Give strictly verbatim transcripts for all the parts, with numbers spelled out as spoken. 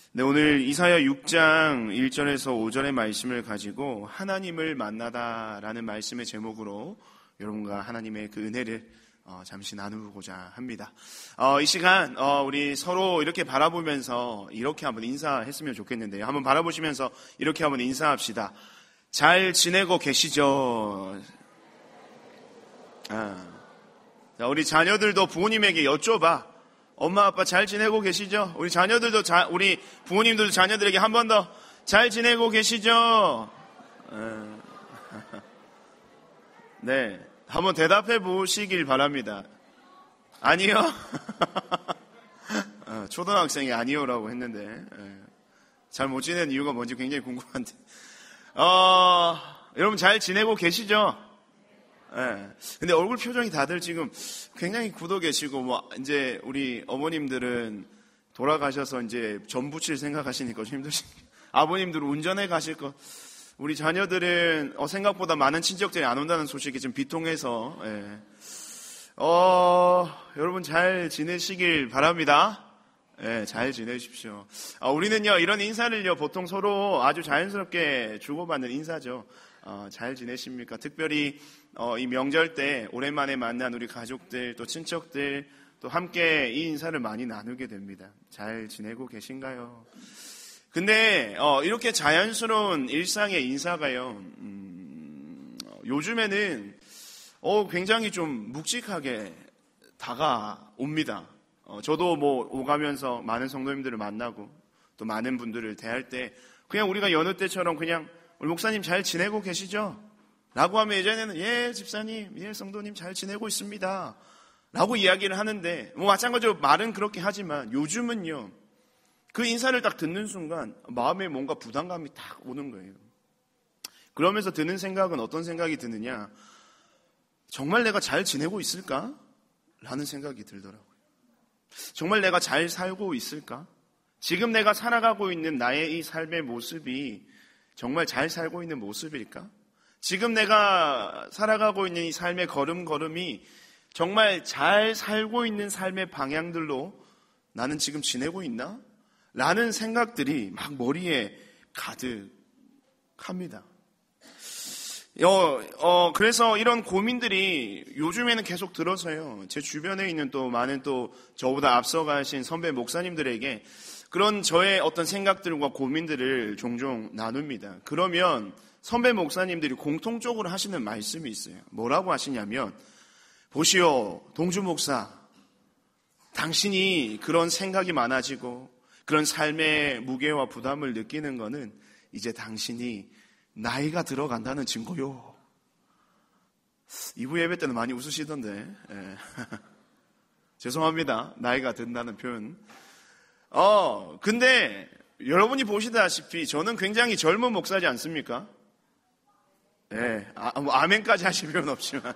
네, 오늘 이사야 육 장 일 절에서 오 절의 말씀을 가지고 하나님을 만나다라는 말씀의 제목으로 여러분과 하나님의 그 은혜를 어, 잠시 나누고자 합니다. 어, 이 시간 어, 우리 서로 이렇게 바라보면서 이렇게 한번 인사했으면 좋겠는데요. 한번 바라보시면서 이렇게 한번 인사합시다. 잘 지내고 계시죠? 아. 자, 우리 자녀들도 부모님에게 여쭤봐. 엄마 아빠 잘 지내고 계시죠? 우리 자녀들도 자, 우리 부모님들도 자녀들에게 한 번 더 잘 지내고 계시죠? 네, 한번 대답해 보시길 바랍니다. 아니요? 초등학생이 아니요라고 했는데 잘 못 지내는 이유가 뭔지 굉장히 궁금한데 어, 여러분 잘 지내고 계시죠? 예. 근데 얼굴 표정이 다들 지금 굉장히 굳어 계시고, 뭐, 이제 우리 어머님들은 돌아가셔서 이제 전 부칠 생각하시니까 좀 힘드시, 아버님들은 운전해 가실 거, 우리 자녀들은 어, 생각보다 많은 친척들이 안 온다는 소식이 좀 비통해서, 예. 어, 여러분 잘 지내시길 바랍니다. 예, 잘 지내십시오. 어, 우리는요, 이런 인사를요, 보통 서로 아주 자연스럽게 주고받는 인사죠. 어, 잘 지내십니까? 특별히 어, 이 명절 때 오랜만에 만난 우리 가족들 또 친척들 또 함께 이 인사를 많이 나누게 됩니다. 잘 지내고 계신가요? 근데 어, 이렇게 자연스러운 일상의 인사가요, 음, 요즘에는 어, 굉장히 좀 묵직하게 다가옵니다. 어, 저도 뭐 오가면서 많은 성도님들을 만나고 또 많은 분들을 대할 때 그냥 우리가 여느 때처럼 그냥 우리 목사님 잘 지내고 계시죠? 라고 하면 예전에는 예 집사님, 예 성도님 잘 지내고 있습니다 라고 이야기를 하는데 뭐 마찬가지로 말은 그렇게 하지만 요즘은요 그 인사를 딱 듣는 순간 마음에 뭔가 부담감이 딱 오는 거예요. 그러면서 드는 생각은 어떤 생각이 드느냐, 정말 내가 잘 지내고 있을까? 라는 생각이 들더라고요. 정말 내가 잘 살고 있을까? 지금 내가 살아가고 있는 나의 이 삶의 모습이 정말 잘 살고 있는 모습일까? 지금 내가 살아가고 있는 이 삶의 걸음걸음이 정말 잘 살고 있는 삶의 방향들로 나는 지금 지내고 있나? 라는 생각들이 막 머리에 가득합니다. 어, 어, 그래서 이런 고민들이 요즘에는 계속 들어서요. 제 주변에 있는 또 많은 또 저보다 앞서가신 선배 목사님들에게 그런 저의 어떤 생각들과 고민들을 종종 나눕니다. 그러면 선배 목사님들이 공통적으로 하시는 말씀이 있어요. 뭐라고 하시냐면, 보시오, 동주 목사, 당신이 그런 생각이 많아지고 그런 삶의 무게와 부담을 느끼는 거는 이제 당신이 나이가 들어간다는 증거요. 이 부 예배 때는 많이 웃으시던데. 예. 죄송합니다. 나이가 든다는 표현. 어, 근데 여러분이 보시다시피 저는 굉장히 젊은 목사지 않습니까? 예, 아, 뭐 아멘까지 하실 필요는 없지만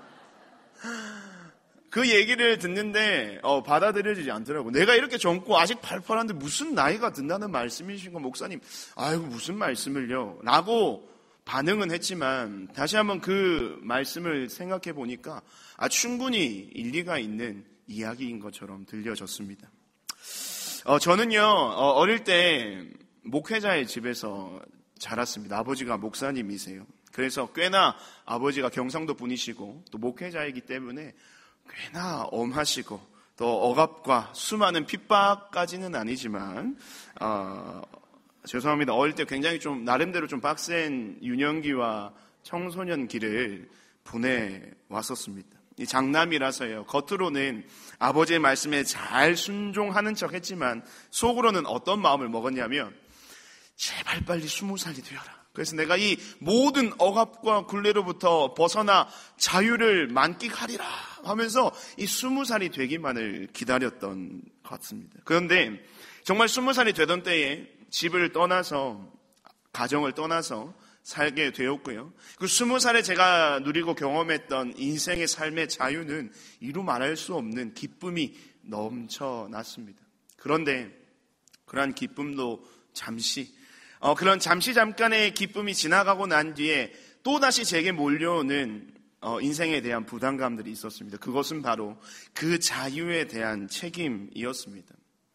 그 얘기를 듣는데 어, 받아들여지지 않더라고요. 내가 이렇게 젊고 아직 팔팔한데 무슨 나이가 든다는 말씀이신 거 목사님? 아이고 무슨 말씀을요? 라고 반응은 했지만 다시 한번 그 말씀을 생각해 보니까 아, 충분히 일리가 있는 이야기인 것처럼 들려졌습니다. 어, 저는요, 어, 어릴 때 목회자의 집에서 자랐습니다. 아버지가 목사님이세요. 그래서 꽤나 아버지가 경상도 분이시고 또 목회자이기 때문에 꽤나 엄하시고 또 억압과 수많은 핍박까지는 아니지만, 어, 죄송합니다. 어릴 때 굉장히 좀 나름대로 좀 빡센 유년기와 청소년기를 보내왔었습니다. 이 장남이라서요. 겉으로는 아버지의 말씀에 잘 순종하는 척 했지만 속으로는 어떤 마음을 먹었냐면 제발 빨리 스무 살이 되어라. 그래서 내가 이 모든 억압과 굴레로부터 벗어나 자유를 만끽하리라 하면서 이 스무 살이 되기만을 기다렸던 것 같습니다. 그런데 정말 스무 살이 되던 때에 집을 떠나서 가정을 떠나서 살게 되었고요. 그 스무 살에 제가 누리고 경험했던 인생의 삶의 자유는 이루 말할 수 없는 기쁨이 넘쳐났습니다. 그런데 그러한 기쁨도 잠시, 어, 그런 잠시 잠깐의 기쁨이 지나가고 난 뒤에 또다시 제게 몰려오는 어, 인생에 대한 부담감들이 있었습니다. 그것은 바로 그 자유에 대한 책임이었습니다.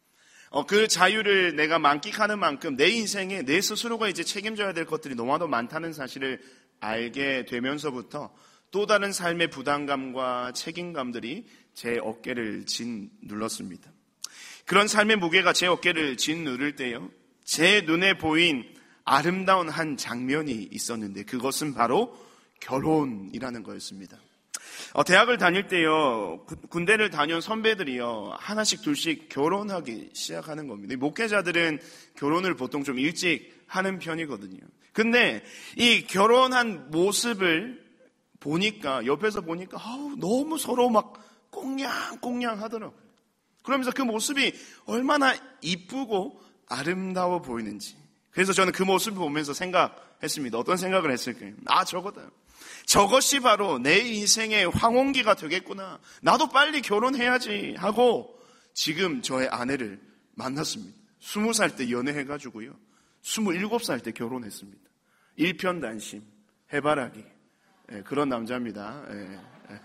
어, 그 자유를 내가 만끽하는 만큼 내 인생에 내 스스로가 이제 책임져야 될 것들이 너무나도 많다는 사실을 알게 되면서부터 또 다른 삶의 부담감과 책임감들이 제 어깨를 짓눌렀습니다. 그런 삶의 무게가 제 어깨를 짓누를 때요, 제 눈에 보인 아름다운 한 장면이 있었는데 그것은 바로 결혼이라는 거였습니다. 어, 대학을 다닐 때요, 군대를 다녀온 선배들이요, 하나씩 둘씩 결혼하기 시작하는 겁니다. 목회자들은 결혼을 보통 좀 일찍 하는 편이거든요. 근데 이 결혼한 모습을 보니까, 옆에서 보니까 아우, 너무 서로 막 꽁냥꽁냥 하더라고요. 그러면서 그 모습이 얼마나 이쁘고 아름다워 보이는지. 그래서 저는 그 모습을 보면서 생각했습니다. 어떤 생각을 했을까요? 아, 저거다. 저것이 바로 내 인생의 황혼기가 되겠구나. 나도 빨리 결혼해야지 하고 지금 저의 아내를 만났습니다. 스무 살 때 연애해가지고요, 스물일곱 살 때 결혼했습니다. 일편단심, 해바라기. 네, 그런 남자입니다. 네.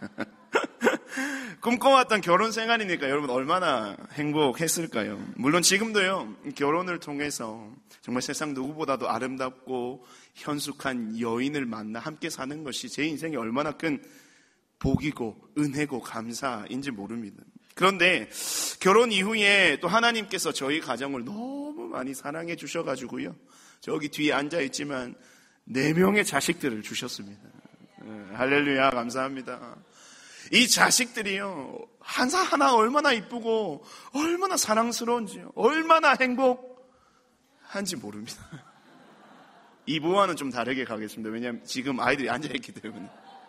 꿈꿔왔던 결혼 생활이니까 여러분 얼마나 행복했을까요? 물론 지금도요, 결혼을 통해서 정말 세상 누구보다도 아름답고 현숙한 여인을 만나 함께 사는 것이 제 인생에 얼마나 큰 복이고 은혜고 감사인지 모릅니다. 그런데 결혼 이후에 또 하나님께서 저희 가정을 너무 많이 사랑해 주셔가지고요, 저기 뒤에 앉아있지만 네 명의 자식들을 주셨습니다. 할렐루야, 감사합니다. 이 자식들이요, 하나하나 얼마나 이쁘고 얼마나 사랑스러운지요, 얼마나 행복한지 모릅니다. 이부와는 좀 다르게 가겠습니다. 왜냐하면 지금 아이들이 앉아있기 때문에.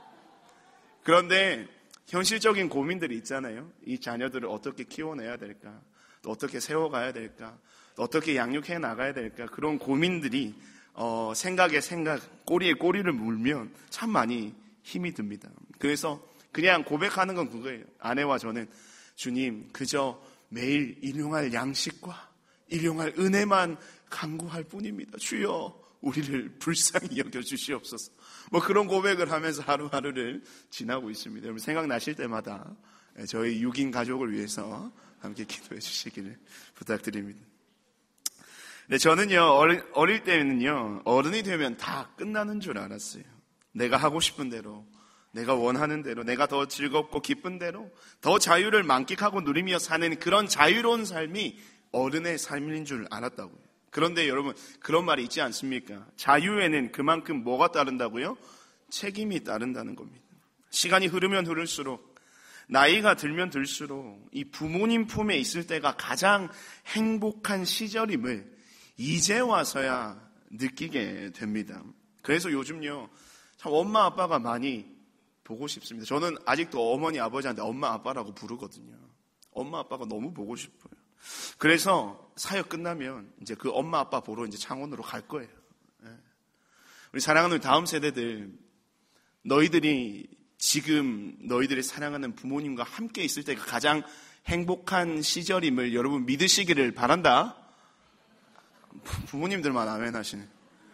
그런데 현실적인 고민들이 있잖아요. 이 자녀들을 어떻게 키워내야 될까, 또 어떻게 세워가야 될까, 또 어떻게 양육해 나가야 될까, 그런 고민들이 어, 생각에 생각, 꼬리에 꼬리를 물면 참 많이 힘이 듭니다. 그래서 그냥 고백하는 건 그거예요. 아내와 저는 주님, 그저 매일 일용할 양식과 일용할 은혜만 간구할 뿐입니다. 주여, 우리를 불쌍히 여겨주시옵소서. 뭐 그런 고백을 하면서 하루하루를 지나고 있습니다. 여러분 생각나실 때마다 저희 육 인 가족을 위해서 함께 기도해 주시기를 부탁드립니다. 네, 저는요, 어릴, 어릴 때는요, 어른이 되면 다 끝나는 줄 알았어요. 내가 하고 싶은 대로, 내가 원하는 대로, 내가 더 즐겁고 기쁜 대로 더 자유를 만끽하고 누리며 사는 그런 자유로운 삶이 어른의 삶인 줄 알았다고요. 그런데 여러분, 그런 말이 있지 않습니까? 자유에는 그만큼 뭐가 따른다고요? 책임이 따른다는 겁니다. 시간이 흐르면 흐를수록, 나이가 들면 들수록 이 부모님 품에 있을 때가 가장 행복한 시절임을 이제 와서야 느끼게 됩니다. 그래서 요즘요, 참 엄마 아빠가 많이 보고 싶습니다. 저는 아직도 어머니 아버지한테 엄마 아빠라고 부르거든요. 엄마 아빠가 너무 보고 싶어요. 그래서 사역 끝나면 이제 그 엄마 아빠 보러 이제 창원으로 갈 거예요. 우리 사랑하는 다음 세대들, 너희들이 지금 너희들이 사랑하는 부모님과 함께 있을 때가 가장 행복한 시절임을 여러분 믿으시기를 바란다. 부모님들만 아멘 하시네.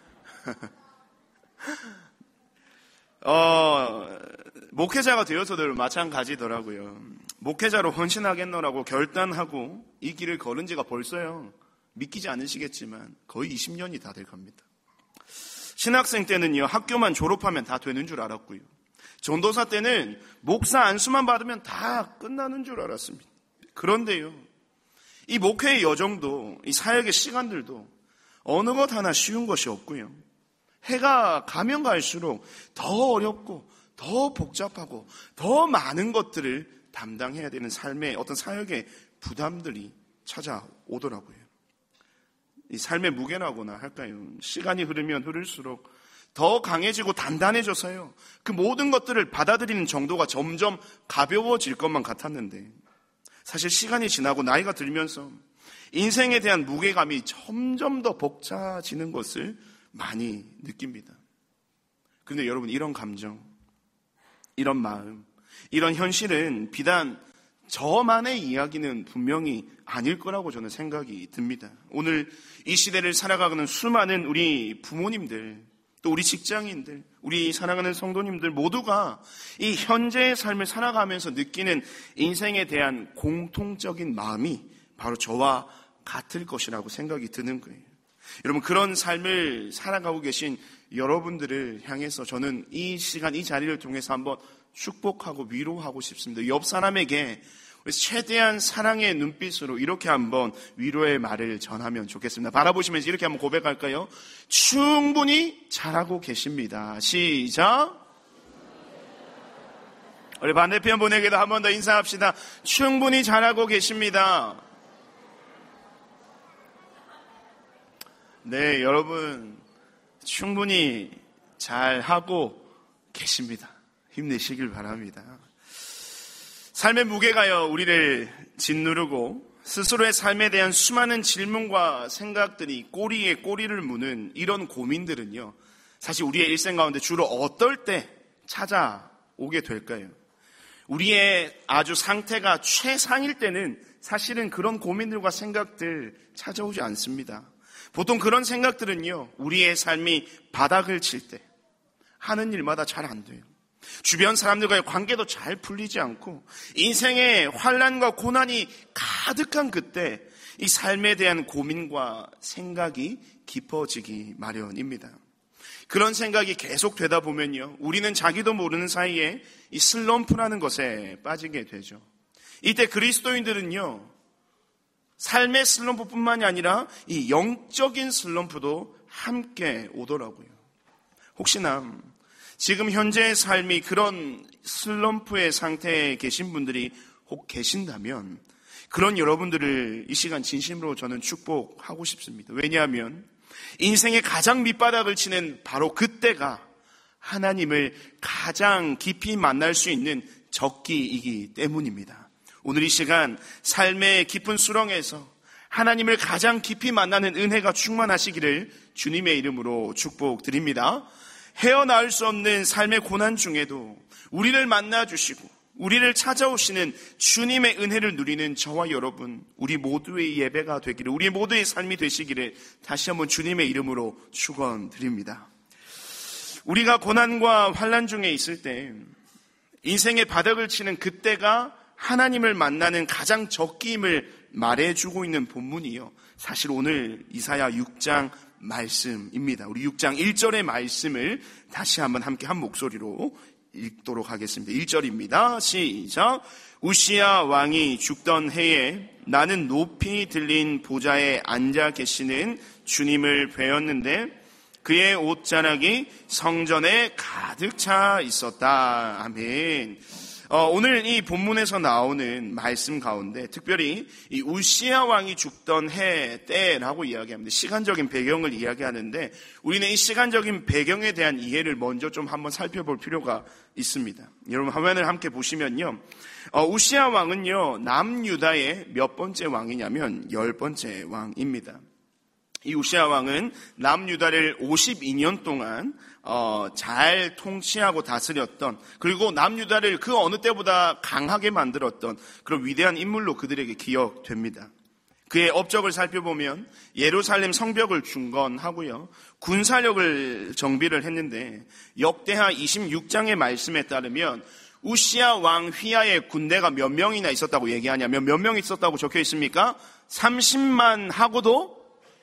어, 목회자가 되어서도 마찬가지더라고요. 목회자로 헌신하겠노라고 결단하고 이 길을 걸은 지가 벌써요, 믿기지 않으시겠지만 거의 이십 년이 다 될 겁니다. 신학생 때는요, 학교만 졸업하면 다 되는 줄 알았고요, 전도사 때는 목사 안수만 받으면 다 끝나는 줄 알았습니다. 그런데요, 이 목회의 여정도, 이 사역의 시간들도 어느 것 하나 쉬운 것이 없고요, 해가 가면 갈수록 더 어렵고 더 복잡하고 더 많은 것들을 담당해야 되는 삶의 어떤 사역의 부담들이 찾아오더라고요. 이 삶의 무게라고나 할까요? 시간이 흐르면 흐를수록 더 강해지고 단단해져서요, 그 모든 것들을 받아들이는 정도가 점점 가벼워질 것만 같았는데, 사실 시간이 지나고 나이가 들면서 인생에 대한 무게감이 점점 더 벅차지는 것을 많이 느낍니다. 그런데 여러분, 이런 감정, 이런 마음, 이런 현실은 비단 저만의 이야기는 분명히 아닐 거라고 저는 생각이 듭니다. 오늘 이 시대를 살아가는 수많은 우리 부모님들, 또 우리 직장인들, 우리 사랑하는 성도님들 모두가 이 현재의 삶을 살아가면서 느끼는 인생에 대한 공통적인 마음이 바로 저와 같을 것이라고 생각이 드는 거예요. 여러분, 그런 삶을 살아가고 계신 여러분들을 향해서 저는 이 시간, 이 자리를 통해서 한번 축복하고 위로하고 싶습니다. 옆 사람에게 최대한 사랑의 눈빛으로 이렇게 한번 위로의 말을 전하면 좋겠습니다. 바라보시면서 이렇게 한번 고백할까요? 충분히 잘하고 계십니다. 시작. 우리 반대편 분에게도 한 번 더 인사합시다. 충분히 잘하고 계십니다. 네, 여러분 충분히 잘하고 계십니다. 힘내시길 바랍니다. 삶의 무게가요, 우리를 짓누르고 스스로의 삶에 대한 수많은 질문과 생각들이 꼬리에 꼬리를 무는 이런 고민들은요, 사실 우리의 일생 가운데 주로 어떨 때 찾아오게 될까요? 우리의 아주 상태가 최상일 때는 사실은 그런 고민들과 생각들 찾아오지 않습니다. 보통 그런 생각들은요, 우리의 삶이 바닥을 칠 때 하는 일마다 잘 안 돼요. 주변 사람들과의 관계도 잘 풀리지 않고 인생의 환난과 고난이 가득한 그때 이 삶에 대한 고민과 생각이 깊어지기 마련입니다. 그런 생각이 계속 되다 보면요, 우리는 자기도 모르는 사이에 이 슬럼프라는 것에 빠지게 되죠. 이때 그리스도인들은요, 삶의 슬럼프뿐만이 아니라 이 영적인 슬럼프도 함께 오더라고요. 혹시나 지금 현재의 삶이 그런 슬럼프의 상태에 계신 분들이 혹 계신다면 그런 여러분들을 이 시간 진심으로 저는 축복하고 싶습니다. 왜냐하면 인생의 가장 밑바닥을 치는 바로 그때가 하나님을 가장 깊이 만날 수 있는 적기이기 때문입니다. 오늘 이 시간 삶의 깊은 수렁에서 하나님을 가장 깊이 만나는 은혜가 충만하시기를 주님의 이름으로 축복드립니다. 헤어나올 수 없는 삶의 고난 중에도 우리를 만나주시고 우리를 찾아오시는 주님의 은혜를 누리는 저와 여러분, 우리 모두의 예배가 되기를, 우리 모두의 삶이 되시기를 다시 한번 주님의 이름으로 축원드립니다. 우리가 고난과 환난 중에 있을 때 인생의 바닥을 치는 그때가 하나님을 만나는 가장 적기임을 말해주고 있는 본문이요, 사실 오늘 이사야 육 장 말씀입니다. 우리 육 장 일 절의 말씀을 다시 한번 함께 한 목소리로 읽도록 하겠습니다. 일 절입니다. 시작. 우시야 왕이 죽던 해에 나는 높이 들린 보좌에 앉아 계시는 주님을 뵈었는데 그의 옷자락이 성전에 가득 차 있었다. 아멘. 어, 오늘 이 본문에서 나오는 말씀 가운데 특별히 이 우시야 왕이 죽던 해 때라고 이야기합니다. 시간적인 배경을 이야기하는데 우리는 이 시간적인 배경에 대한 이해를 먼저 좀 한번 살펴볼 필요가 있습니다. 여러분 화면을 함께 보시면요, 어, 우시야 왕은요 남유다의 몇 번째 왕이냐면 열 번째 왕입니다. 이 우시야 왕은 남유다를 오십이 년 동안 어, 잘 통치하고 다스렸던, 그리고 남유다를 그 어느 때보다 강하게 만들었던 그런 위대한 인물로 그들에게 기억됩니다. 그의 업적을 살펴보면 예루살렘 성벽을 중건하고요, 군사력을 정비를 했는데 역대하 이십육 장의 말씀에 따르면 우시야 왕 휘하의 군대가 몇 명이나 있었다고 얘기하냐면 몇 명 있었다고 적혀 있습니까? 삼십만 하고도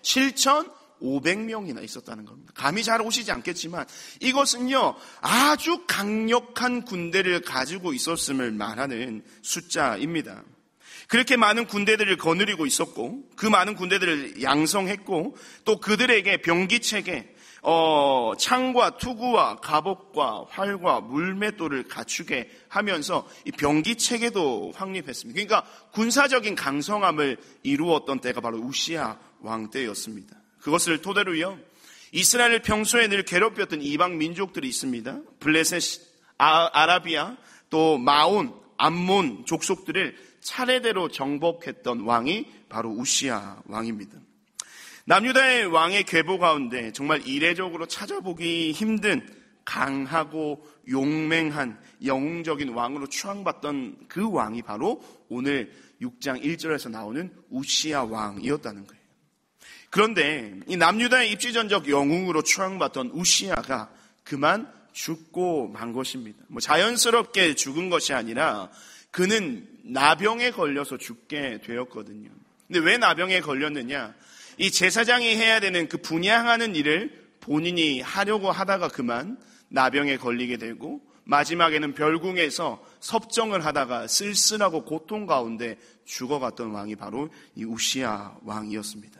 칠천오백 명이나 있었다는 겁니다. 감이 잘 오시지 않겠지만 이것은요 아주 강력한 군대를 가지고 있었음을 말하는 숫자입니다. 그렇게 많은 군대들을 거느리고 있었고 그 많은 군대들을 양성했고 또 그들에게 병기체계, 어, 창과 투구와 갑옷과 활과 물맷돌을 갖추게 하면서 이 병기체계도 확립했습니다. 그러니까 군사적인 강성함을 이루었던 때가 바로 우시야 왕 때였습니다. 그것을 토대로요 이스라엘을 평소에 늘 괴롭혔던 이방 민족들이 있습니다. 블레셋, 아, 아라비아, 또 마온, 암몬 족속들을 차례대로 정복했던 왕이 바로 우시야 왕입니다. 남유다의 왕의 계보 가운데 정말 이례적으로 찾아보기 힘든 강하고 용맹한 영웅적인 왕으로 추앙받던 그 왕이 바로 오늘 육 장 일 절에서 나오는 우시야 왕이었다는 거예요. 그런데 이 남유다의 입지전적 영웅으로 추앙받던 우시야가 그만 죽고 만 것입니다. 뭐 자연스럽게 죽은 것이 아니라 그는 나병에 걸려서 죽게 되었거든요. 근데 왜 나병에 걸렸느냐? 이 제사장이 해야 되는 그 분향하는 일을 본인이 하려고 하다가 그만 나병에 걸리게 되고 마지막에는 별궁에서 섭정을 하다가 쓸쓸하고 고통 가운데 죽어갔던 왕이 바로 이 우시야 왕이었습니다.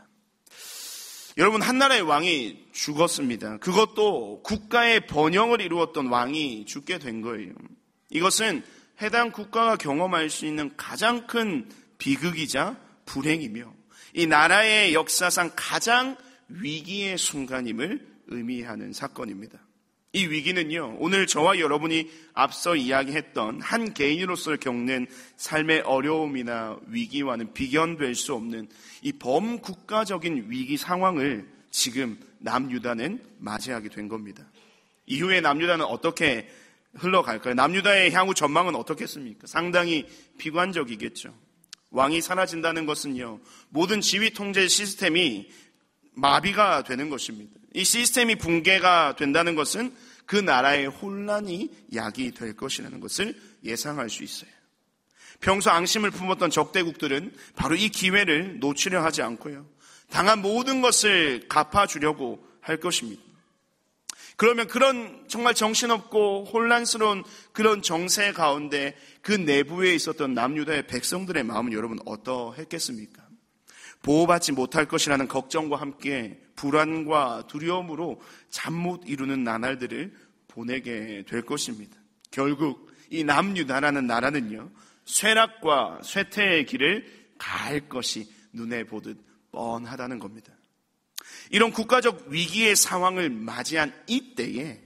여러분, 한나라의 왕이 죽었습니다. 그것도 국가의 번영을 이루었던 왕이 죽게 된 거예요. 이것은 해당 국가가 경험할 수 있는 가장 큰 비극이자 불행이며 이 나라의 역사상 가장 위기의 순간임을 의미하는 사건입니다. 이 위기는요, 오늘 저와 여러분이 앞서 이야기했던 한 개인으로서 겪는 삶의 어려움이나 위기와는 비견될 수 없는 이 범국가적인 위기 상황을 지금 남유다는 맞이하게 된 겁니다. 이후에 남유다는 어떻게 흘러갈까요? 남유다의 향후 전망은 어떻겠습니까? 상당히 비관적이겠죠. 왕이 사라진다는 것은요, 모든 지휘 통제 시스템이 마비가 되는 것입니다. 이 시스템이 붕괴가 된다는 것은 그 나라의 혼란이 야기될 것이라는 것을 예상할 수 있어요. 평소 앙심을 품었던 적대국들은 바로 이 기회를 놓치려 하지 않고요, 당한 모든 것을 갚아주려고 할 것입니다. 그러면 그런 정말 정신없고 혼란스러운 그런 정세 가운데 그 내부에 있었던 남유다의 백성들의 마음은 여러분 어떠했겠습니까? 보호받지 못할 것이라는 걱정과 함께 불안과 두려움으로 잠 못 이루는 나날들을 보내게 될 것입니다. 결국 이 남유다라는 나라는요, 쇠락과 쇠퇴의 길을 갈 것이 눈에 보듯 뻔하다는 겁니다. 이런 국가적 위기의 상황을 맞이한 이때에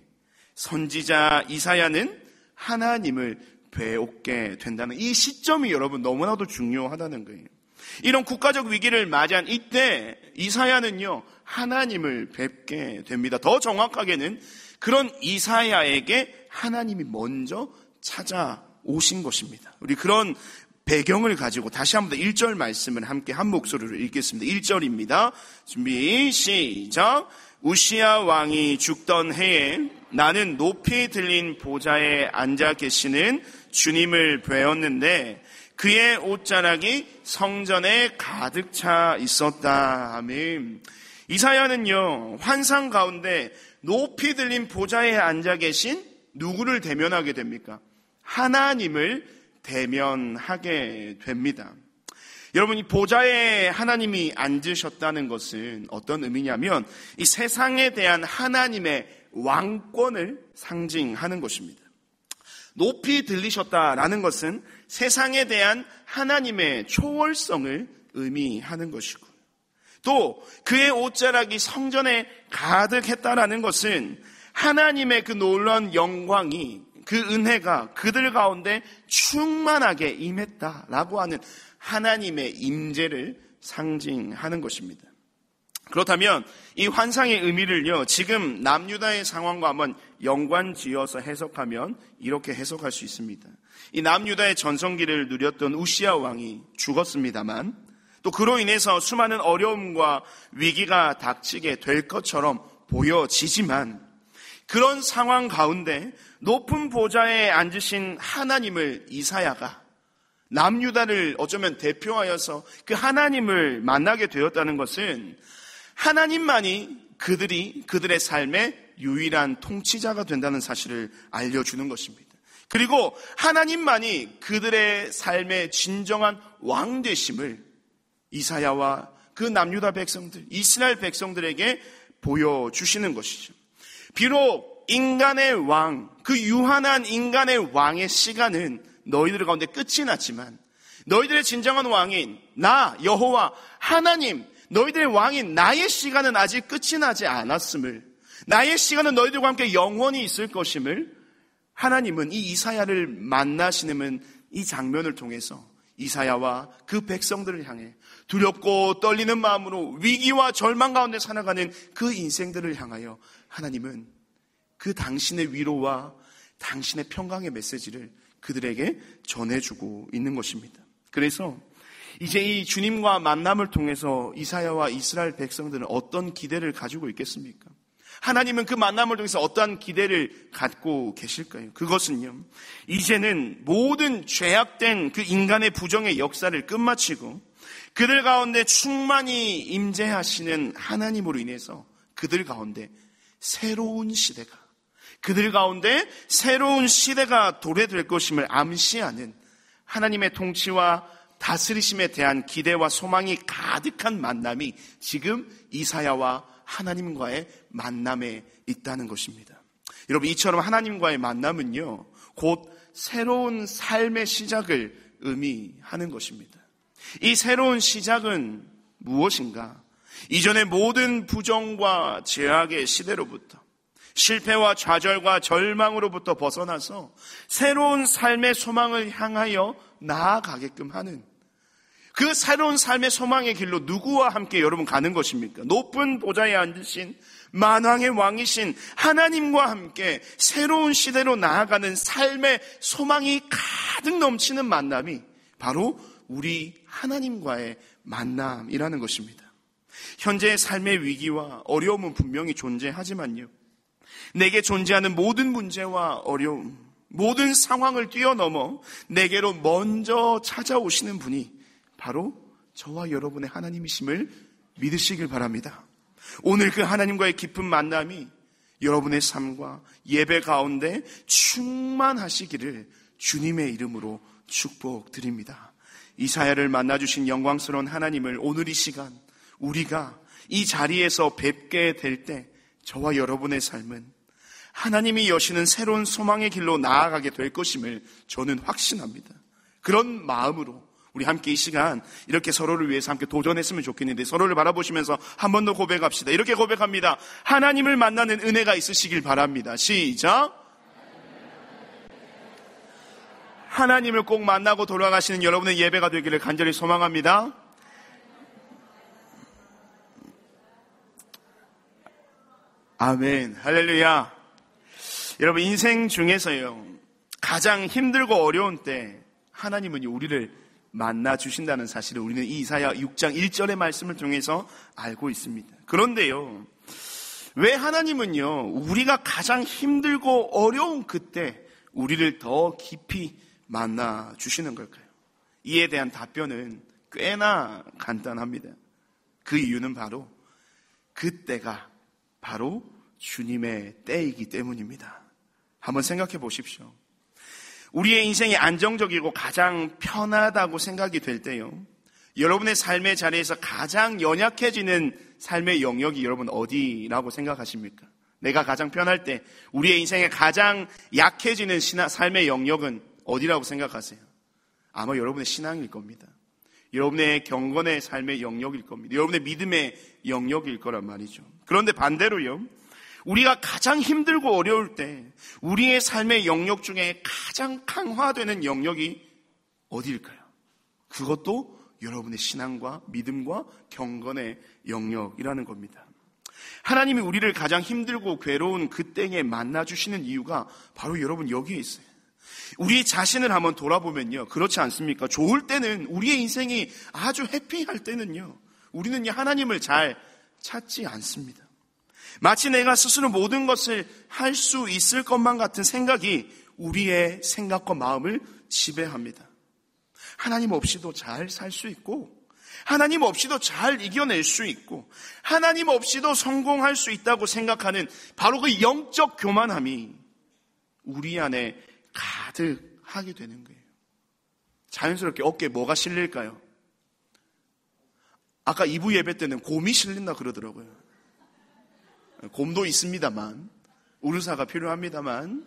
선지자 이사야는 하나님을 배우게 된다는 이 시점이 여러분 너무나도 중요하다는 거예요. 이런 국가적 위기를 맞이한 이때 이사야는요, 하나님을 뵙게 됩니다. 더 정확하게는 그런 이사야에게 하나님이 먼저 찾아오신 것입니다. 우리 그런 배경을 가지고 다시 한번 더 일 절 말씀을 함께 한 목소리로 읽겠습니다. 일 절입니다. 준비 시작. 우시야 왕이 죽던 해에 나는 높이 들린 보좌에 앉아 계시는 주님을 뵈었는데 그의 옷자락이 성전에 가득 차 있었다. 아멘. 이사야는요, 환상 가운데 높이 들린 보좌에 앉아 계신 누구를 대면하게 됩니까? 하나님을 대면하게 됩니다. 여러분, 이 보좌에 하나님이 앉으셨다는 것은 어떤 의미냐면 이 세상에 대한 하나님의 왕권을 상징하는 것입니다. 높이 들리셨다라는 것은 세상에 대한 하나님의 초월성을 의미하는 것이고, 또 그의 옷자락이 성전에 가득했다라는 것은 하나님의 그 놀라운 영광이, 그 은혜가 그들 가운데 충만하게 임했다라고 하는 하나님의 임재를 상징하는 것입니다. 그렇다면 이 환상의 의미를요, 지금 남유다의 상황과 한번 연관지어서 해석하면 이렇게 해석할 수 있습니다. 이 남유다의 전성기를 누렸던 우시야 왕이 죽었습니다만 또 그로 인해서 수많은 어려움과 위기가 닥치게 될 것처럼 보여지지만 그런 상황 가운데 높은 보좌에 앉으신 하나님을 이사야가 남유다를 어쩌면 대표하여서 그 하나님을 만나게 되었다는 것은 하나님만이 그들이 그들의 삶의 유일한 통치자가 된다는 사실을 알려주는 것입니다. 그리고 하나님만이 그들의 삶의 진정한 왕 되심을 이사야와 그 남유다 백성들, 이스라엘 백성들에게 보여주시는 것이죠. 비록 인간의 왕, 그 유한한 인간의 왕의 시간은 너희들 가운데 끝이 났지만 너희들의 진정한 왕인 나 여호와 하나님, 너희들의 왕인 나의 시간은 아직 끝이 나지 않았음을, 나의 시간은 너희들과 함께 영원히 있을 것임을 하나님은 이 이사야를 만나시는 이 장면을 통해서 이사야와 그 백성들을 향해 두렵고 떨리는 마음으로 위기와 절망 가운데 살아가는 그 인생들을 향하여 하나님은 그 당신의 위로와 당신의 평강의 메시지를 그들에게 전해주고 있는 것입니다. 그래서 이제 이 주님과 만남을 통해서 이사야와 이스라엘 백성들은 어떤 기대를 가지고 있겠습니까? 하나님은 그 만남을 통해서 어떠한 기대를 갖고 계실까요? 그것은요, 이제는 모든 죄악된 그 인간의 부정의 역사를 끝마치고 그들 가운데 충만히 임재하시는 하나님으로 인해서 그들 가운데 새로운 시대가, 그들 가운데 새로운 시대가 도래될 것임을 암시하는 하나님의 통치와 다스리심에 대한 기대와 소망이 가득한 만남이 지금 이사야와 하나님과의 만남에 있다는 것입니다. 여러분, 이처럼 하나님과의 만남은요, 곧 새로운 삶의 시작을 의미하는 것입니다. 이 새로운 시작은 무엇인가? 이전의 모든 부정과 죄악의 시대로부터, 실패와 좌절과 절망으로부터 벗어나서 새로운 삶의 소망을 향하여 나아가게끔 하는, 그 새로운 삶의 소망의 길로 누구와 함께 여러분 가는 것입니까? 높은 보좌에 앉으신 만왕의 왕이신 하나님과 함께 새로운 시대로 나아가는 삶의 소망이 가득 넘치는 만남이 바로 우리 하나님과의 만남이라는 것입니다. 현재의 삶의 위기와 어려움은 분명히 존재하지만요, 내게 존재하는 모든 문제와 어려움, 모든 상황을 뛰어넘어 내게로 먼저 찾아오시는 분이 바로 저와 여러분의 하나님이심을 믿으시길 바랍니다. 오늘 그 하나님과의 깊은 만남이 여러분의 삶과 예배 가운데 충만하시기를 주님의 이름으로 축복드립니다. 이사야를 만나주신 영광스러운 하나님을 오늘 이 시간 우리가 이 자리에서 뵙게 될 때 저와 여러분의 삶은 하나님이 여시는 새로운 소망의 길로 나아가게 될 것임을 저는 확신합니다. 그런 마음으로 우리 함께 이 시간 이렇게 서로를 위해서 함께 도전했으면 좋겠는데, 서로를 바라보시면서 한 번 더 고백합시다. 이렇게 고백합니다. 하나님을 만나는 은혜가 있으시길 바랍니다. 시작. 하나님을 꼭 만나고 돌아가시는 여러분의 예배가 되기를 간절히 소망합니다. 아멘. 할렐루야. 여러분, 인생 중에서요, 가장 힘들고 어려운 때 하나님은 우리를 만나 주신다는 사실을 우리는 이 이사야 육 장 일 절의 말씀을 통해서 알고 있습니다. 그런데요, 왜 하나님은요, 우리가 가장 힘들고 어려운 그때 우리를 더 깊이 만나 주시는 걸까요? 이에 대한 답변은 꽤나 간단합니다. 그 이유는 바로 그때가 바로 주님의 때이기 때문입니다. 한번 생각해 보십시오. 우리의 인생이 안정적이고 가장 편하다고 생각이 될 때요, 여러분의 삶의 자리에서 가장 연약해지는 삶의 영역이 여러분 어디라고 생각하십니까? 내가 가장 편할 때 우리의 인생에 가장 약해지는 신앙, 삶의 영역은 어디라고 생각하세요? 아마 여러분의 신앙일 겁니다. 여러분의 경건의 삶의 영역일 겁니다. 여러분의 믿음의 영역일 거란 말이죠. 그런데 반대로요, 우리가 가장 힘들고 어려울 때 우리의 삶의 영역 중에 가장 강화되는 영역이 어디일까요? 그것도 여러분의 신앙과 믿음과 경건의 영역이라는 겁니다. 하나님이 우리를 가장 힘들고 괴로운 그때에 만나주시는 이유가 바로 여러분 여기에 있어요. 우리 자신을 한번 돌아보면요, 그렇지 않습니까? 좋을 때는, 우리의 인생이 아주 해피할 때는요, 우리는 하나님을 잘 찾지 않습니다. 마치 내가 스스로 모든 것을 할 수 있을 것만 같은 생각이 우리의 생각과 마음을 지배합니다. 하나님 없이도 잘 살 수 있고, 하나님 없이도 잘 이겨낼 수 있고, 하나님 없이도 성공할 수 있다고 생각하는 바로 그 영적 교만함이 우리 안에 가득하게 되는 거예요. 자연스럽게 어깨에 뭐가 실릴까요? 아까 이 부 예배 때는 곰이 실린다 그러더라고요. 곰도 있습니다만, 우르사가 필요합니다만,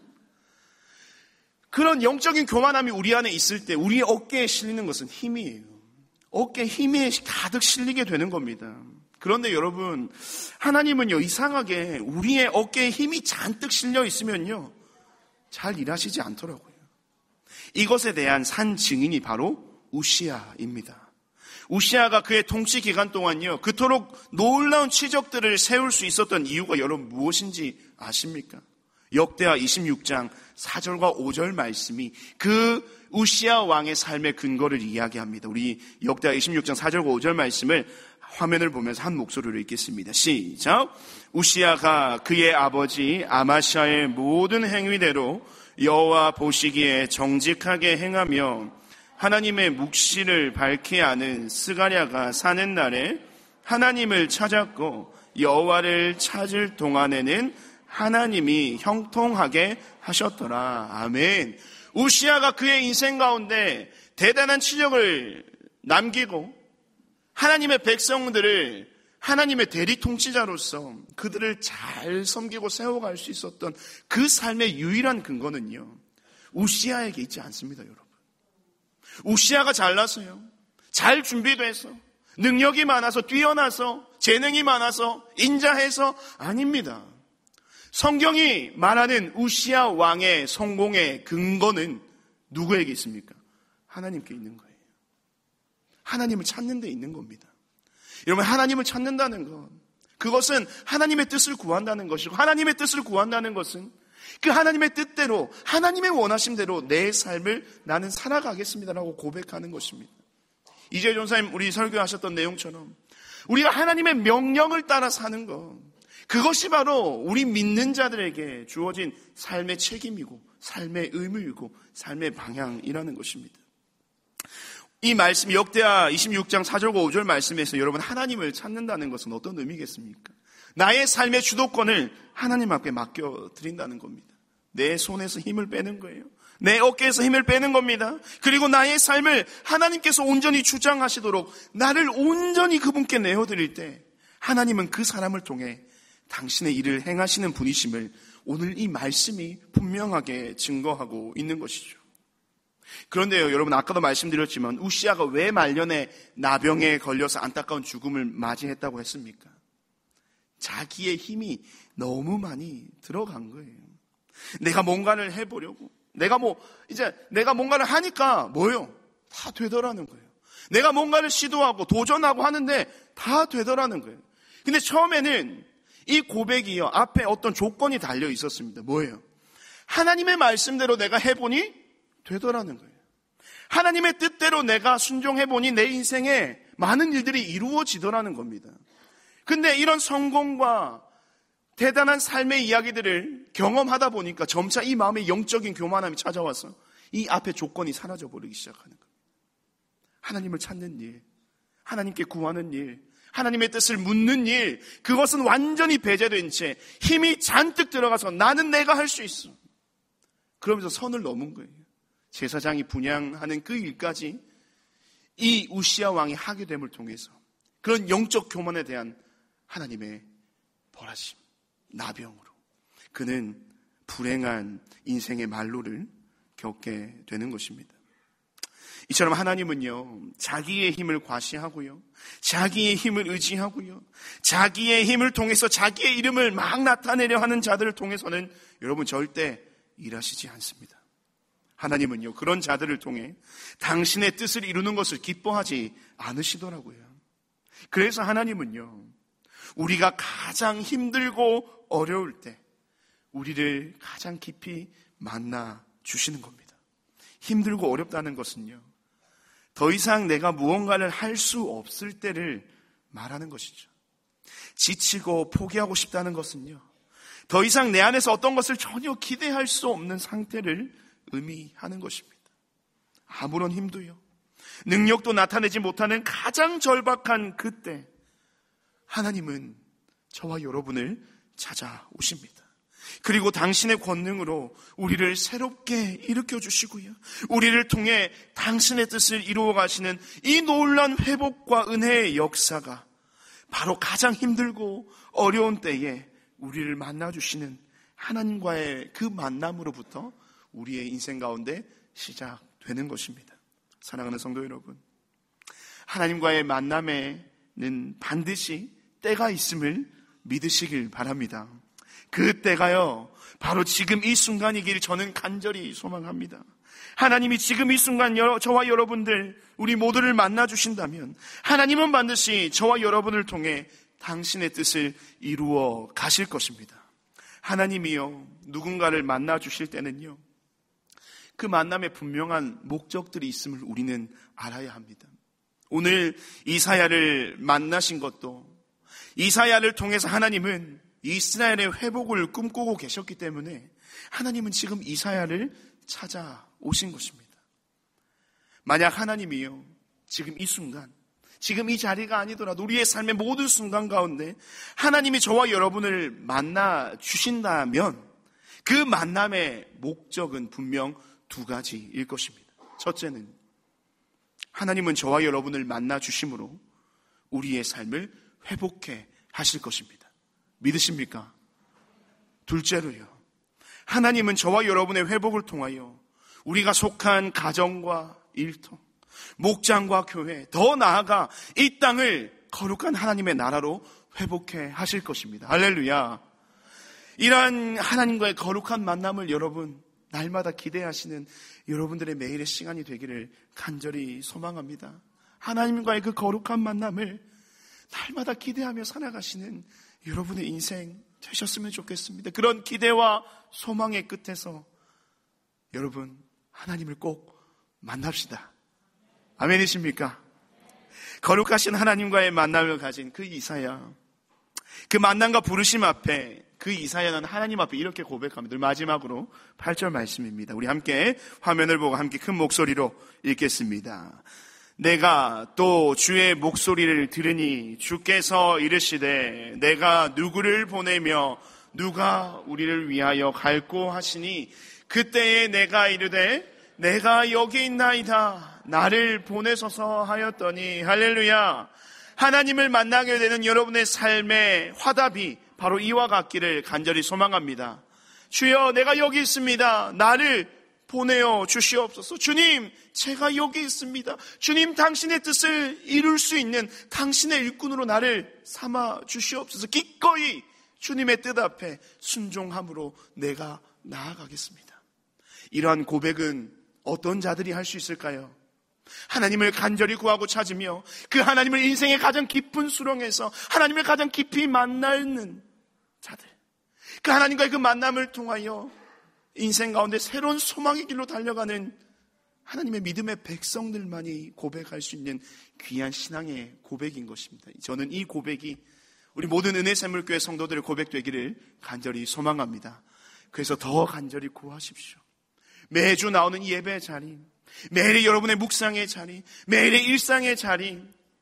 그런 영적인 교만함이 우리 안에 있을 때 우리의 어깨에 실리는 것은 힘이에요. 어깨에 힘이 가득 실리게 되는 겁니다. 그런데 여러분, 하나님은요, 이상하게 우리의 어깨에 힘이 잔뜩 실려 있으면요, 잘 일하시지 않더라고요. 이것에 대한 산 증인이 바로 우시아입니다. 우시아가 그의 통치 기간 동안요, 그토록 놀라운 치적들을 세울 수 있었던 이유가 여러분 무엇인지 아십니까? 역대하 이십육 장 사 절과 오 절 말씀이 그 우시아 왕의 삶의 근거를 이야기합니다. 우리 역대하 이십육 장 사 절과 오 절 말씀을 화면을 보면서 한 목소리로 읽겠습니다. 시작. 우시아가 그의 아버지 아마시아의 모든 행위대로 여호와 보시기에 정직하게 행하며 하나님의 묵시를 밝히 아는 스가랴가 사는 날에 하나님을 찾았고 여호와를 찾을 동안에는 하나님이 형통하게 하셨더라. 아멘. 우시아가 그의 인생 가운데 대단한 치적을 남기고 하나님의 백성들을 하나님의 대리 통치자로서 그들을 잘 섬기고 세워갈 수 있었던 그 삶의 유일한 근거는요, 우시아에게 있지 않습니다, 여러분. 우시아가 잘나서요, 잘 준비돼서, 능력이 많아서, 뛰어나서, 재능이 많아서, 인자해서 아닙니다. 성경이 말하는 우시아 왕의 성공의 근거는 누구에게 있습니까? 하나님께 있는 거예요. 하나님을 찾는 데 있는 겁니다. 여러분, 하나님을 찾는다는 것, 그것은 하나님의 뜻을 구한다는 것이고, 하나님의 뜻을 구한다는 것은 그 하나님의 뜻대로, 하나님의 원하심대로 내 삶을 나는 살아가겠습니다라고 고백하는 것입니다. 이재희 전사님 우리 설교하셨던 내용처럼 우리가 하나님의 명령을 따라 사는 것, 그것이 바로 우리 믿는 자들에게 주어진 삶의 책임이고 삶의 의무이고 삶의 방향이라는 것입니다. 이 말씀, 역대하 이십육 장 사 절과 오 절 말씀에서 여러분, 하나님을 찾는다는 것은 어떤 의미겠습니까? 나의 삶의 주도권을 하나님 앞에 맡겨드린다는 겁니다. 내 손에서 힘을 빼는 거예요. 내 어깨에서 힘을 빼는 겁니다. 그리고 나의 삶을 하나님께서 온전히 주장하시도록 나를 온전히 그분께 내어드릴 때 하나님은 그 사람을 통해 당신의 일을 행하시는 분이심을 오늘 이 말씀이 분명하게 증거하고 있는 것이죠. 그런데요, 여러분, 아까도 말씀드렸지만 우시아가 왜 말년에 나병에 걸려서 안타까운 죽음을 맞이했다고 했습니까? 자기의 힘이 너무 많이 들어간 거예요. 내가 뭔가를 해보려고, 내가 뭐 이제 내가 뭔가를 하니까 뭐요? 다 되더라는 거예요. 내가 뭔가를 시도하고 도전하고 하는데 다 되더라는 거예요. 근데 처음에는 이 고백이요, 앞에 어떤 조건이 달려 있었습니다. 뭐예요? 하나님의 말씀대로 내가 해보니 되더라는 거예요. 하나님의 뜻대로 내가 순종해보니 내 인생에 많은 일들이 이루어지더라는 겁니다. 근데 이런 성공과 대단한 삶의 이야기들을 경험하다 보니까 점차 이 마음에 영적인 교만함이 찾아와서 이 앞에 조건이 사라져버리기 시작하는 거예요. 하나님을 찾는 일, 하나님께 구하는 일, 하나님의 뜻을 묻는 일, 그것은 완전히 배제된 채 힘이 잔뜩 들어가서 나는 내가 할 수 있어, 그러면서 선을 넘은 거예요. 제사장이 분향하는 그 일까지 이 우시아 왕이 하게 됨을 통해서 그런 영적 교만에 대한 하나님의 벌하심, 나병으로 그는 불행한 인생의 말로를 겪게 되는 것입니다. 이처럼 하나님은요, 자기의 힘을 과시하고요, 자기의 힘을 의지하고요, 자기의 힘을 통해서 자기의 이름을 막 나타내려 하는 자들을 통해서는 여러분 절대 일하시지 않습니다. 하나님은요, 그런 자들을 통해 당신의 뜻을 이루는 것을 기뻐하지 않으시더라고요. 그래서 하나님은요, 우리가 가장 힘들고 어려울 때 우리를 가장 깊이 만나 주시는 겁니다. 힘들고 어렵다는 것은요, 더 이상 내가 무언가를 할 수 없을 때를 말하는 것이죠. 지치고 포기하고 싶다는 것은요, 더 이상 내 안에서 어떤 것을 전혀 기대할 수 없는 상태를 의미하는 것입니다. 아무런 힘도요, 능력도 나타내지 못하는 가장 절박한 그때 하나님은 저와 여러분을 찾아오십니다. 그리고 당신의 권능으로 우리를 새롭게 일으켜 주시고요, 우리를 통해 당신의 뜻을 이루어 가시는 이 놀라운 회복과 은혜의 역사가 바로 가장 힘들고 어려운 때에 우리를 만나주시는 하나님과의 그 만남으로부터 우리의 인생 가운데 시작되는 것입니다. 사랑하는 성도 여러분, 하나님과의 만남에는 반드시 때가 있음을 믿으시길 바랍니다. 그 때가요, 바로 지금 이 순간이길 저는 간절히 소망합니다. 하나님이 지금 이 순간 저와 여러분들, 우리 모두를 만나주신다면 하나님은 반드시 저와 여러분을 통해 당신의 뜻을 이루어 가실 것입니다. 하나님이요, 누군가를 만나주실 때는요, 그 만남에 분명한 목적들이 있음을 우리는 알아야 합니다. 오늘 이사야를 만나신 것도 이사야를 통해서 하나님은 이스라엘의 회복을 꿈꾸고 계셨기 때문에 하나님은 지금 이사야를 찾아오신 것입니다. 만약 하나님이요, 지금 이 순간, 지금 이 자리가 아니더라도 우리의 삶의 모든 순간 가운데 하나님이 저와 여러분을 만나 주신다면 그 만남의 목적은 분명 두 가지일 것입니다. 첫째는 하나님은 저와 여러분을 만나 주심으로 우리의 삶을 회복해 하실 것입니다. 믿으십니까? 둘째로요, 하나님은 저와 여러분의 회복을 통하여 우리가 속한 가정과 일터, 목장과 교회, 더 나아가 이 땅을 거룩한 하나님의 나라로 회복해 하실 것입니다. 할렐루야. 이러한 하나님과의 거룩한 만남을 여러분 날마다 기대하시는 여러분들의 매일의 시간이 되기를 간절히 소망합니다. 하나님과의 그 거룩한 만남을 날마다 기대하며 살아가시는 여러분의 인생 되셨으면 좋겠습니다. 그런 기대와 소망의 끝에서 여러분 하나님을 꼭 만납시다. 아멘이십니까? 거룩하신 하나님과의 만남을 가진 그 이사야, 그 만남과 부르심 앞에 그 이사야는 하나님 앞에 이렇게 고백합니다. 마지막으로 팔 절 말씀입니다. 우리 함께 화면을 보고 함께 큰 목소리로 읽겠습니다. 내가 또 주의 목소리를 들으니 주께서 이르시되 내가 누구를 보내며 누가 우리를 위하여 갈꼬 하시니 그때에 내가 이르되 내가 여기 있나이다 나를 보내소서 하였더니. 할렐루야. 하나님을 만나게 되는 여러분의 삶의 화답이 바로 이와 같기를 간절히 소망합니다. 주여, 내가 여기 있습니다. 나를 보내어 주시옵소서. 주님, 제가 여기 있습니다. 주님, 당신의 뜻을 이룰 수 있는 당신의 일꾼으로 나를 삼아 주시옵소서. 기꺼이 주님의 뜻 앞에 순종함으로 내가 나아가겠습니다. 이러한 고백은 어떤 자들이 할 수 있을까요? 하나님을 간절히 구하고 찾으며 그 하나님을 인생의 가장 깊은 수렁에서 하나님을 가장 깊이 만나는 자들, 그 하나님과의 그 만남을 통하여 인생 가운데 새로운 소망의 길로 달려가는 하나님의 믿음의 백성들만이 고백할 수 있는 귀한 신앙의 고백인 것입니다. 저는 이 고백이 우리 모든 은혜샘물교회 성도들의 고백되기를 간절히 소망합니다. 그래서 더 간절히 구하십시오. 매주 나오는 이 예배의 자리, 매일의 여러분의 묵상의 자리, 매일의 일상의 자리,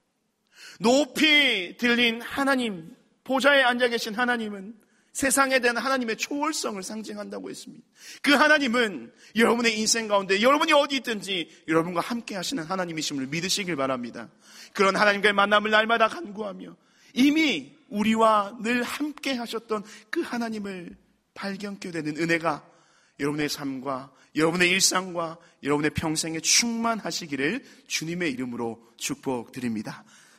높이 들린 하나님, 보좌에 앉아 계신 하나님은 세상에 대한 하나님의 초월성을 상징한다고 했습니다. 그 하나님은 여러분의 인생 가운데 여러분이 어디 있든지 여러분과 함께 하시는 하나님이심을 믿으시길 바랍니다. 그런 하나님과의 만남을 날마다 간구하며 이미 우리와 늘 함께 하셨던 그 하나님을 발견하게 되는 은혜가 여러분의 삶과 여러분의 일상과 여러분의 평생에 충만하시기를 주님의 이름으로 축복드립니다.